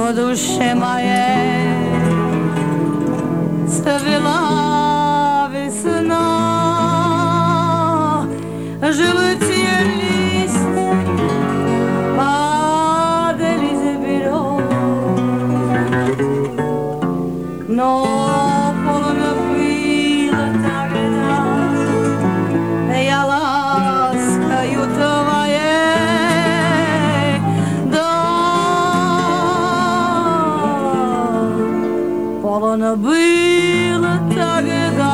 в душе моей цвела весна, желтые листья падали с берез, но полно было тогда я ласкою твоей, да, полно было тогда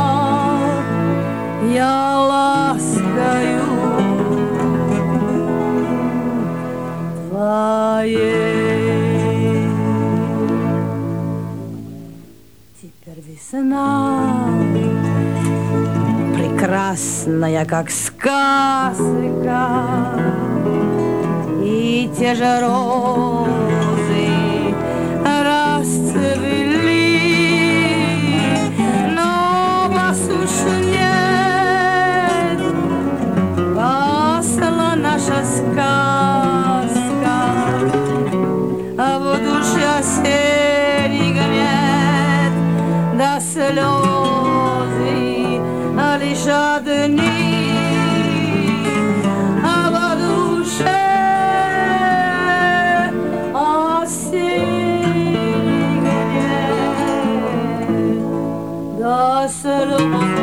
я ласкою твоей. Теперь весна прекрасная, как сказка, и те же розы расцвели, но вас уж нет, гасла наша сказка, а в душе осенний гнет до слезы лишь одни, а в душе осенний гнет до слез.